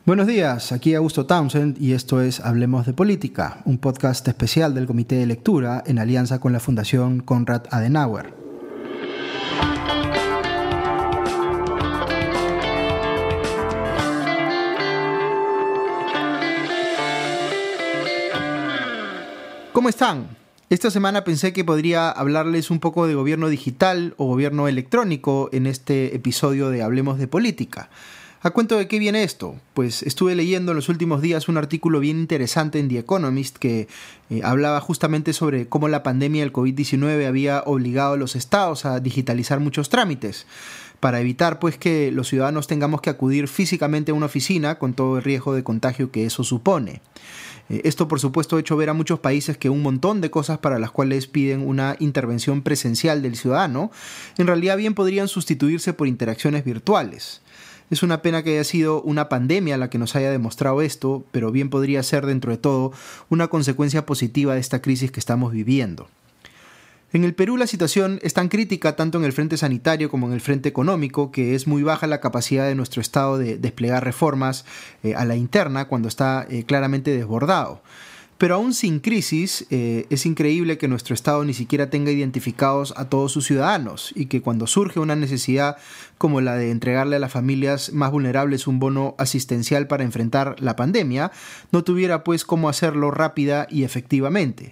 Buenos días, aquí Augusto Townsend y esto es Hablemos de Política, un podcast especial del Comité de Lectura en alianza con la Fundación Konrad Adenauer. ¿Cómo están? Esta semana pensé que podría hablarles un poco de gobierno digital o gobierno electrónico en este episodio de Hablemos de Política. ¿A cuento de qué viene esto? Pues estuve leyendo en los últimos días un artículo bien interesante en The Economist que hablaba justamente sobre cómo la pandemia del COVID-19 había obligado a los estados a digitalizar muchos trámites para evitar pues que los ciudadanos tengamos que acudir físicamente a una oficina con todo el riesgo de contagio que eso supone. Esto, por supuesto, ha hecho ver a muchos países que un montón de cosas para las cuales piden una intervención presencial del ciudadano, en realidad bien podrían sustituirse por interacciones virtuales. Es una pena que haya sido una pandemia la que nos haya demostrado esto, pero bien podría ser, dentro de todo, una consecuencia positiva de esta crisis que estamos viviendo. En el Perú la situación es tan crítica tanto en el frente sanitario como en el frente económico que es muy baja la capacidad de nuestro Estado de desplegar reformas a la interna cuando está claramente desbordado. Pero aún sin crisis, es increíble que nuestro Estado ni siquiera tenga identificados a todos sus ciudadanos y que cuando surge una necesidad como la de entregarle a las familias más vulnerables un bono asistencial para enfrentar la pandemia, no tuviera pues cómo hacerlo rápida y efectivamente.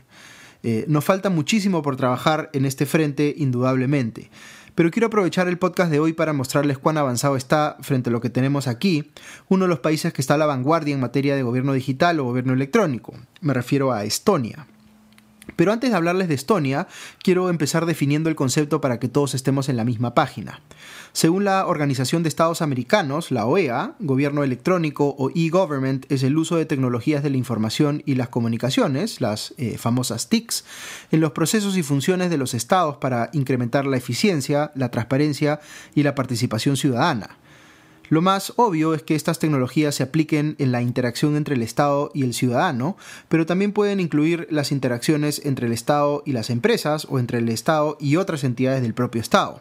Nos falta muchísimo por trabajar en este frente, indudablemente. Pero quiero aprovechar el podcast de hoy para mostrarles cuán avanzado está, frente a lo que tenemos aquí, uno de los países que está a la vanguardia en materia de gobierno digital o gobierno electrónico. Me refiero a Estonia. Pero antes de hablarles de Estonia, quiero empezar definiendo el concepto para que todos estemos en la misma página. Según la Organización de Estados Americanos, la OEA, gobierno electrónico o e-government es el uso de tecnologías de la información y las comunicaciones, las famosas TICs, en los procesos y funciones de los estados para incrementar la eficiencia, la transparencia y la participación ciudadana. Lo más obvio es que estas tecnologías se apliquen en la interacción entre el Estado y el ciudadano, pero también pueden incluir las interacciones entre el Estado y las empresas o entre el Estado y otras entidades del propio Estado.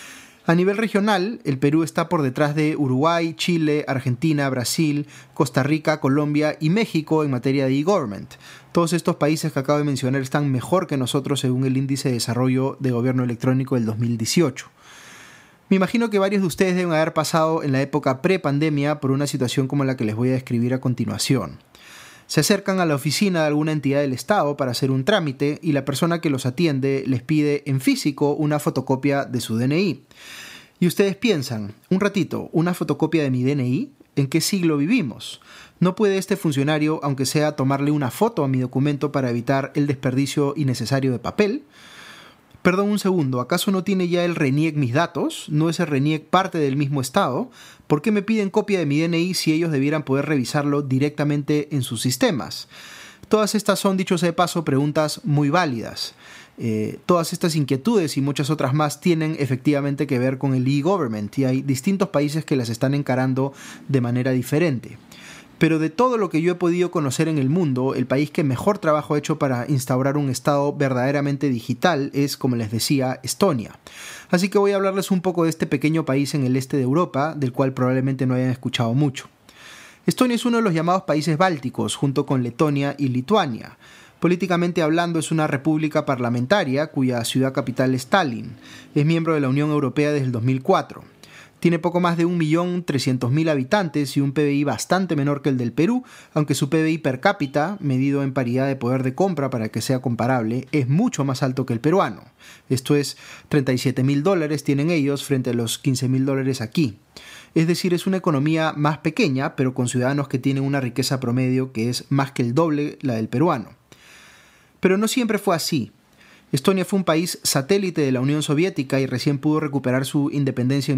A nivel regional, el Perú está por detrás de Uruguay, Chile, Argentina, Brasil, Costa Rica, Colombia y México en materia de e-government. Todos estos países que acabo de mencionar están mejor que nosotros según el Índice de Desarrollo de Gobierno Electrónico del 2018. Me imagino que varios de ustedes deben haber pasado en la época pre-pandemia por una situación como la que les voy a describir a continuación. Se acercan a la oficina de alguna entidad del Estado para hacer un trámite y la persona que los atiende les pide en físico una fotocopia de su DNI. Y ustedes piensan, un ratito, ¿una fotocopia de mi DNI? ¿En qué siglo vivimos? ¿No puede este funcionario, aunque sea, tomarle una foto a mi documento para evitar el desperdicio innecesario de papel? Perdón un segundo, ¿acaso no tiene ya el RENIEC mis datos? ¿No es el RENIEC parte del mismo Estado? ¿Por qué me piden copia de mi DNI si ellos debieran poder revisarlo directamente en sus sistemas? Todas estas son, dicho sea de paso, preguntas muy válidas. Todas estas inquietudes y muchas otras más tienen efectivamente que ver con el e-government y hay distintos países que las están encarando de manera diferente. Pero de todo lo que yo he podido conocer en el mundo, el país que mejor trabajo ha hecho para instaurar un Estado verdaderamente digital es, como les decía, Estonia. Así que voy a hablarles un poco de este pequeño país en el este de Europa, del cual probablemente no hayan escuchado mucho. Estonia es uno de los llamados países bálticos, junto con Letonia y Lituania. Políticamente hablando, es una república parlamentaria cuya ciudad capital es Tallinn. Es miembro de la Unión Europea desde el 2004. Tiene poco más de 1.300.000 habitantes y un PBI bastante menor que el del Perú, aunque su PBI per cápita, medido en paridad de poder de compra para que sea comparable, es mucho más alto que el peruano. Esto es, $37.000 tienen ellos frente a los $15.000 aquí. Es decir, es una economía más pequeña, pero con ciudadanos que tienen una riqueza promedio que es más que el doble la del peruano. Pero no siempre fue así. Estonia fue un país satélite de la Unión Soviética y recién pudo recuperar su independencia en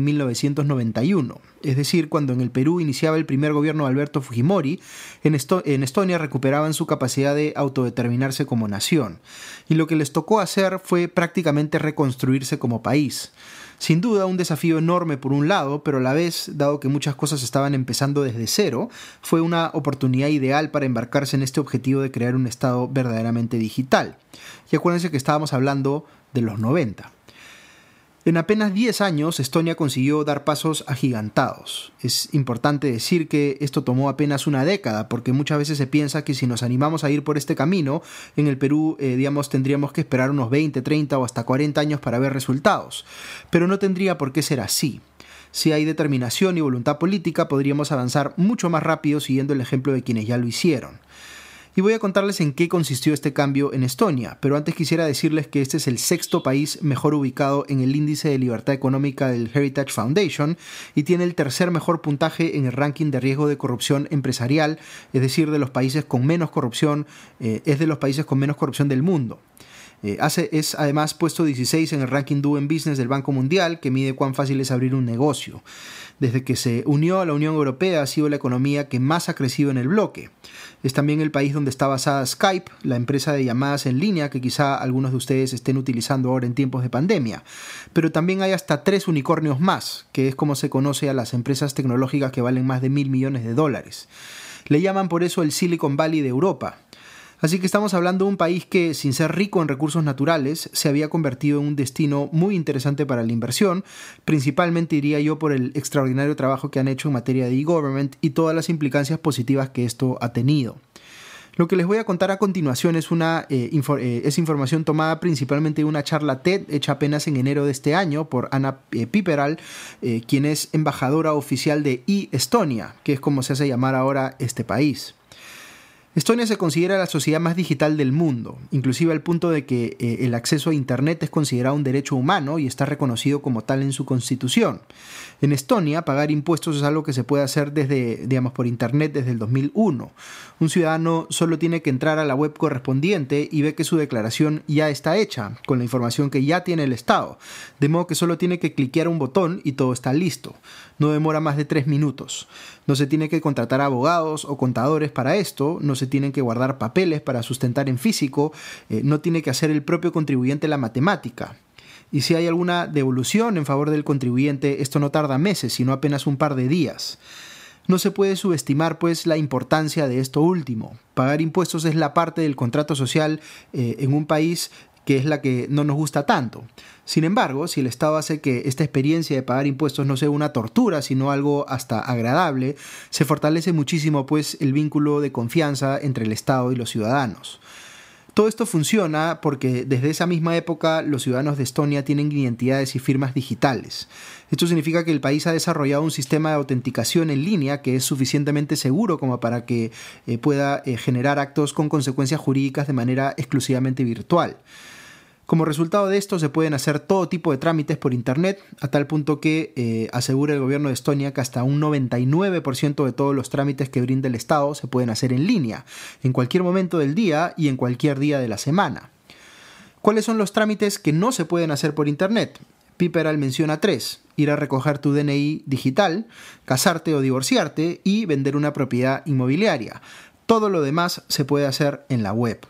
1991. Es decir, cuando en el Perú iniciaba el primer gobierno de Alberto Fujimori, en Estonia recuperaban su capacidad de autodeterminarse como nación. Y lo que les tocó hacer fue prácticamente reconstruirse como país. Sin duda un desafío enorme por un lado, pero a la vez, dado que muchas cosas estaban empezando desde cero, fue una oportunidad ideal para embarcarse en este objetivo de crear un Estado verdaderamente digital. Y acuérdense que estábamos hablando de los 90. En apenas 10 años, Estonia consiguió dar pasos agigantados. Es importante decir que esto tomó apenas una década, porque muchas veces se piensa que si nos animamos a ir por este camino, en el Perú, tendríamos que esperar unos 20, 30 o hasta 40 años para ver resultados. Pero no tendría por qué ser así. Si hay determinación y voluntad política, podríamos avanzar mucho más rápido siguiendo el ejemplo de quienes ya lo hicieron. Y voy a contarles en qué consistió este cambio en Estonia, pero antes quisiera decirles que este es el 6º país mejor ubicado en el índice de libertad económica del Heritage Foundation y tiene el 3er mejor puntaje en el ranking de riesgo de corrupción empresarial, es decir, de los países con menos corrupción, es de los países con menos corrupción del mundo. Es además puesto 16 en el ranking Doing Business del Banco Mundial, que mide cuán fácil es abrir un negocio. Desde que se unió a la Unión Europea ha sido la economía que más ha crecido en el bloque. Es también el país donde está basada Skype, la empresa de llamadas en línea que quizá algunos de ustedes estén utilizando ahora en tiempos de pandemia. Pero también hay hasta 3 unicornios más, que es como se conoce a las empresas tecnológicas que valen más de $1.000 millones. Le llaman por eso el Silicon Valley de Europa. Así que estamos hablando de un país que, sin ser rico en recursos naturales, se había convertido en un destino muy interesante para la inversión, principalmente diría yo por el extraordinario trabajo que han hecho en materia de e-government y todas las implicancias positivas que esto ha tenido. Lo que les voy a contar a continuación es información tomada principalmente de una charla TED hecha apenas en enero de este año por Anna Piperal, quien es embajadora oficial de e-Estonia, que es como se hace llamar ahora este país. Estonia se considera la sociedad más digital del mundo, inclusive al punto de que el acceso a Internet es considerado un derecho humano y está reconocido como tal en su constitución. En Estonia, pagar impuestos es algo que se puede hacer por Internet desde el 2001. Un ciudadano solo tiene que entrar a la web correspondiente y ve que su declaración ya está hecha, con la información que ya tiene el Estado, de modo que solo tiene que cliquear un botón y todo está listo. No demora más de 3 minutos. No se tiene que contratar abogados o contadores para esto, no se tienen que guardar papeles para sustentar en físico, no tiene que hacer el propio contribuyente la matemática. Y si hay alguna devolución en favor del contribuyente, esto no tarda meses, sino apenas un par de días. No se puede subestimar, pues, la importancia de esto último. Pagar impuestos es la parte del contrato social en un país que es la que no nos gusta tanto. Sin embargo, si el Estado hace que esta experiencia de pagar impuestos no sea una tortura, sino algo hasta agradable, se fortalece muchísimo, pues, el vínculo de confianza entre el Estado y los ciudadanos. Todo esto funciona porque desde esa misma época los ciudadanos de Estonia tienen identidades y firmas digitales. Esto significa que el país ha desarrollado un sistema de autenticación en línea que es suficientemente seguro como para que pueda generar actos con consecuencias jurídicas de manera exclusivamente virtual. Como resultado de esto se pueden hacer todo tipo de trámites por Internet, a tal punto que asegura el gobierno de Estonia que hasta un 99% de todos los trámites que brinda el Estado se pueden hacer en línea, en cualquier momento del día y en cualquier día de la semana. ¿Cuáles son los trámites que no se pueden hacer por Internet? Piperal menciona 3: ir a recoger tu DNI digital, casarte o divorciarte y vender una propiedad inmobiliaria. Todo lo demás se puede hacer en la web.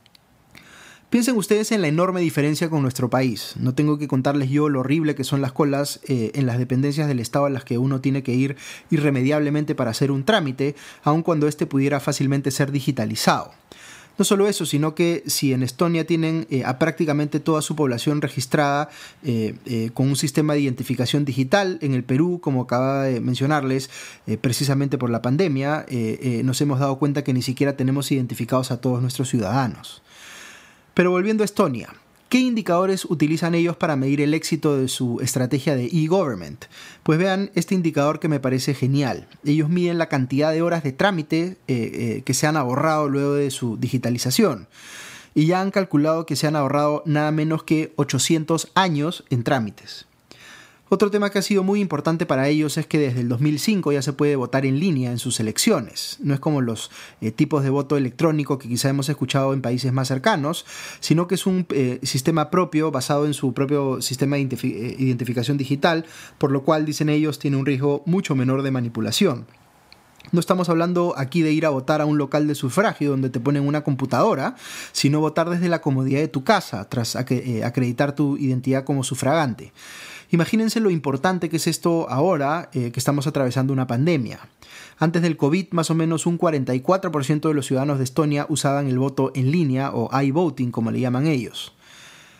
Piensen ustedes en la enorme diferencia con nuestro país. No tengo que contarles yo lo horrible que son las colas en las dependencias del Estado a las que uno tiene que ir irremediablemente para hacer un trámite, aun cuando éste pudiera fácilmente ser digitalizado. No solo eso, sino que si en Estonia tienen a prácticamente toda su población registrada con un sistema de identificación digital, en el Perú, como acaba de mencionarles, precisamente por la pandemia, nos hemos dado cuenta que ni siquiera tenemos identificados a todos nuestros ciudadanos. Pero volviendo a Estonia, ¿qué indicadores utilizan ellos para medir el éxito de su estrategia de e-government? Pues vean este indicador que me parece genial. Ellos miden la cantidad de horas de trámite que se han ahorrado luego de su digitalización. Y ya han calculado que se han ahorrado nada menos que 800 años en trámites. Otro tema que ha sido muy importante para ellos es que desde el 2005 ya se puede votar en línea en sus elecciones. No es como los tipos de voto electrónico que quizá hemos escuchado en países más cercanos, sino que es un sistema propio basado en su propio sistema de identificación digital, por lo cual, dicen ellos, tiene un riesgo mucho menor de manipulación. No estamos hablando aquí de ir a votar a un local de sufragio donde te ponen una computadora, sino votar desde la comodidad de tu casa, tras acreditar tu identidad como sufragante. Imagínense lo importante que es esto ahora que estamos atravesando una pandemia. Antes del COVID, más o menos un 44% de los ciudadanos de Estonia usaban el voto en línea o iVoting, como le llaman ellos.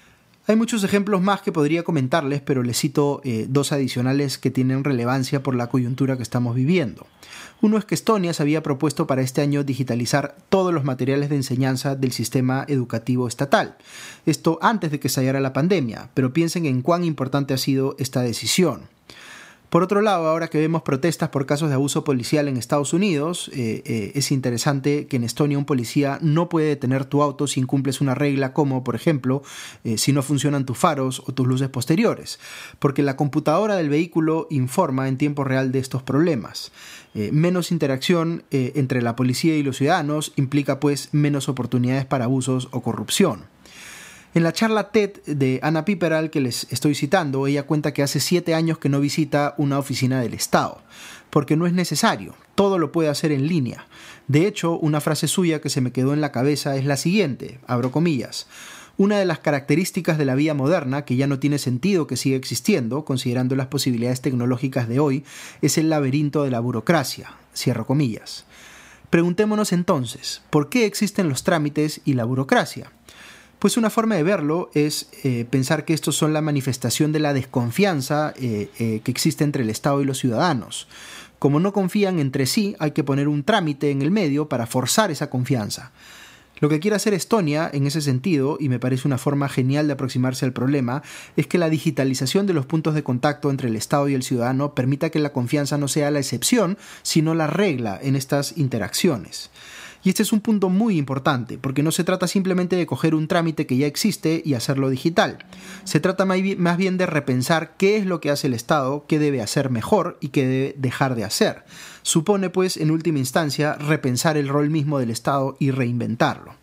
Hay muchos ejemplos más que podría comentarles, pero les cito dos adicionales que tienen relevancia por la coyuntura que estamos viviendo. Uno es que Estonia se había propuesto para este año digitalizar todos los materiales de enseñanza del sistema educativo estatal. Esto antes de que estallara la pandemia, pero piensen en cuán importante ha sido esta decisión. Por otro lado, ahora que vemos protestas por casos de abuso policial en Estados Unidos, es interesante que en Estonia un policía no puede detener tu auto si incumples una regla como, por ejemplo, si no funcionan tus faros o tus luces posteriores, porque la computadora del vehículo informa en tiempo real de estos problemas. Menos interacción entre la policía y los ciudadanos implica pues menos oportunidades para abusos o corrupción. En la charla TED de Anna Piperal que les estoy citando, ella cuenta que hace 7 años que no visita una oficina del Estado, porque no es necesario, todo lo puede hacer en línea. De hecho, una frase suya que se me quedó en la cabeza es la siguiente, abro comillas: una de las características de la vida moderna, que ya no tiene sentido que siga existiendo, considerando las posibilidades tecnológicas de hoy, es el laberinto de la burocracia, cierro comillas. Preguntémonos entonces, ¿por qué existen los trámites y la burocracia? Pues una forma de verlo es pensar que estos son la manifestación de la desconfianza que existe entre el Estado y los ciudadanos. Como no confían entre sí, hay que poner un trámite en el medio para forzar esa confianza. Lo que quiere hacer Estonia, en ese sentido, y me parece una forma genial de aproximarse al problema, es que la digitalización de los puntos de contacto entre el Estado y el ciudadano permita que la confianza no sea la excepción, sino la regla en estas interacciones. Y este es un punto muy importante, porque no se trata simplemente de coger un trámite que ya existe y hacerlo digital. Se trata más bien de repensar qué es lo que hace el Estado, qué debe hacer mejor y qué debe dejar de hacer. Supone, pues, en última instancia, repensar el rol mismo del Estado y reinventarlo.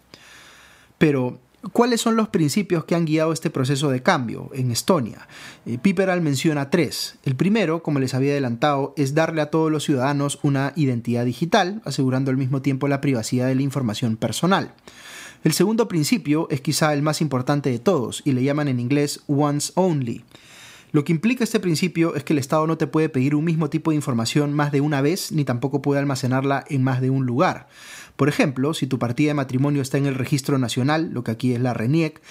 Pero ¿cuáles son los principios que han guiado este proceso de cambio en Estonia? Piperal menciona 3. El primero, como les había adelantado, es darle a todos los ciudadanos una identidad digital, asegurando al mismo tiempo la privacidad de la información personal. El segundo principio es quizá el más importante de todos, y le llaman en inglés once only. Lo que implica este principio es que el Estado no te puede pedir un mismo tipo de información más de una vez, ni tampoco puede almacenarla en más de un lugar. Por ejemplo, si tu partida de matrimonio está en el registro nacional, lo que aquí es el RENIEC,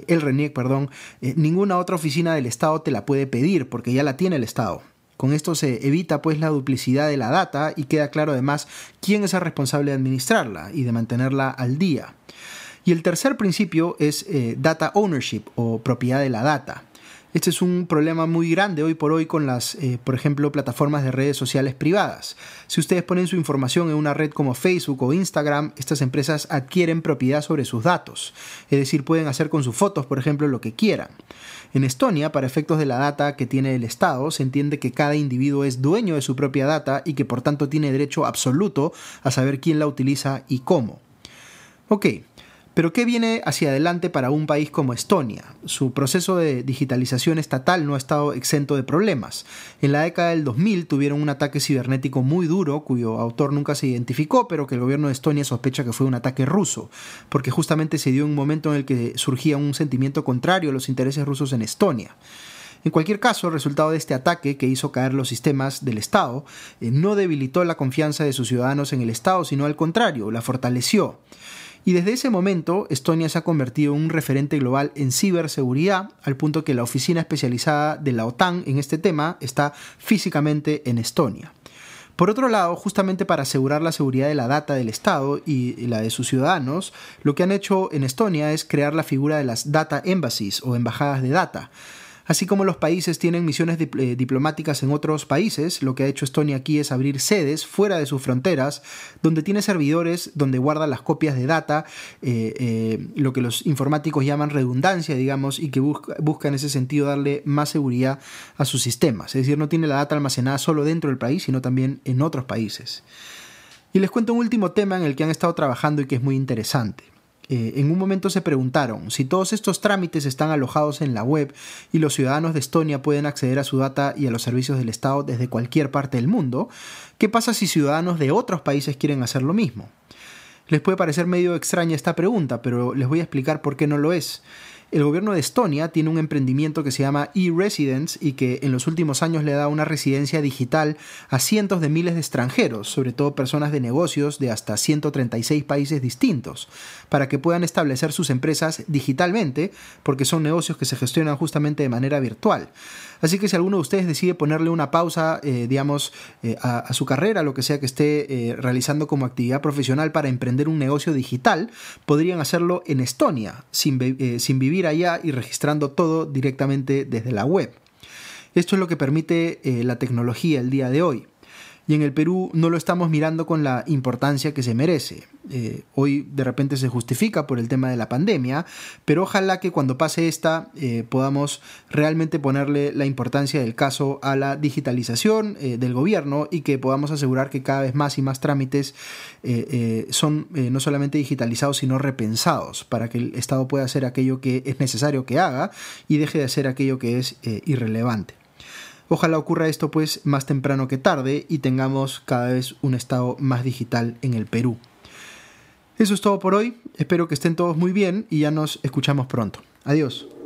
ninguna otra oficina del Estado te la puede pedir porque ya la tiene el Estado. Con esto se evita pues la duplicidad de la data y queda claro además quién es el responsable de administrarla y de mantenerla al día. Y el tercer principio es data ownership o propiedad de la data. Este es un problema muy grande hoy por hoy con las, por ejemplo, plataformas de redes sociales privadas. Si ustedes ponen su información en una red como Facebook o Instagram, estas empresas adquieren propiedad sobre sus datos. Es decir, pueden hacer con sus fotos, por ejemplo, lo que quieran. En Estonia, para efectos de la data que tiene el Estado, se entiende que cada individuo es dueño de su propia data y que por tanto tiene derecho absoluto a saber quién la utiliza y cómo. Ok. Pero ¿qué viene hacia adelante para un país como Estonia? Su proceso de digitalización estatal no ha estado exento de problemas. En la década del 2000 tuvieron un ataque cibernético muy duro, cuyo autor nunca se identificó, pero que el gobierno de Estonia sospecha que fue un ataque ruso, porque justamente se dio en un momento en el que surgía un sentimiento contrario a los intereses rusos en Estonia. En cualquier caso, el resultado de este ataque, que hizo caer los sistemas del Estado, no debilitó la confianza de sus ciudadanos en el Estado, sino al contrario, la fortaleció. Y desde ese momento, Estonia se ha convertido en un referente global en ciberseguridad, al punto que la oficina especializada de la OTAN en este tema está físicamente en Estonia. Por otro lado, justamente para asegurar la seguridad de la data del Estado y la de sus ciudadanos, lo que han hecho en Estonia es crear la figura de las data embassies o embajadas de data. Así como los países tienen misiones diplomáticas en otros países, lo que ha hecho Estonia aquí es abrir sedes fuera de sus fronteras, donde tiene servidores donde guarda las copias de data, lo que los informáticos llaman redundancia, digamos, y que busca en ese sentido darle más seguridad a sus sistemas. Es decir, no tiene la data almacenada solo dentro del país, sino también en otros países. Y les cuento un último tema en el que han estado trabajando y que es muy interesante. En un momento se preguntaron, si todos estos trámites están alojados en la web y los ciudadanos de Estonia pueden acceder a su data y a los servicios del Estado desde cualquier parte del mundo, ¿qué pasa si ciudadanos de otros países quieren hacer lo mismo? Les puede parecer medio extraña esta pregunta, pero les voy a explicar por qué no lo es. El gobierno de Estonia tiene un emprendimiento que se llama e-Residence y que en los últimos años le da una residencia digital a cientos de miles de extranjeros, sobre todo personas de negocios de hasta 136 países distintos, para que puedan establecer sus empresas digitalmente, porque son negocios que se gestionan justamente de manera virtual. Así que si alguno de ustedes decide ponerle una pausa, a su carrera, lo que sea que esté realizando como actividad profesional para emprender un negocio digital, podrían hacerlo en Estonia, sin vivir allá y registrando todo directamente desde la web. Esto es lo que permite la tecnología el día de hoy. Y en el Perú no lo estamos mirando con la importancia que se merece. Hoy de repente se justifica por el tema de la pandemia, pero ojalá que cuando pase esta podamos realmente ponerle la importancia del caso a la digitalización del gobierno y que podamos asegurar que cada vez más y más trámites son no solamente digitalizados sino repensados para que el Estado pueda hacer aquello que es necesario que haga y deje de hacer aquello que es irrelevante. Ojalá ocurra esto pues más temprano que tarde y tengamos cada vez un Estado más digital en el Perú. Eso es todo por hoy, espero que estén todos muy bien y ya nos escuchamos pronto. Adiós.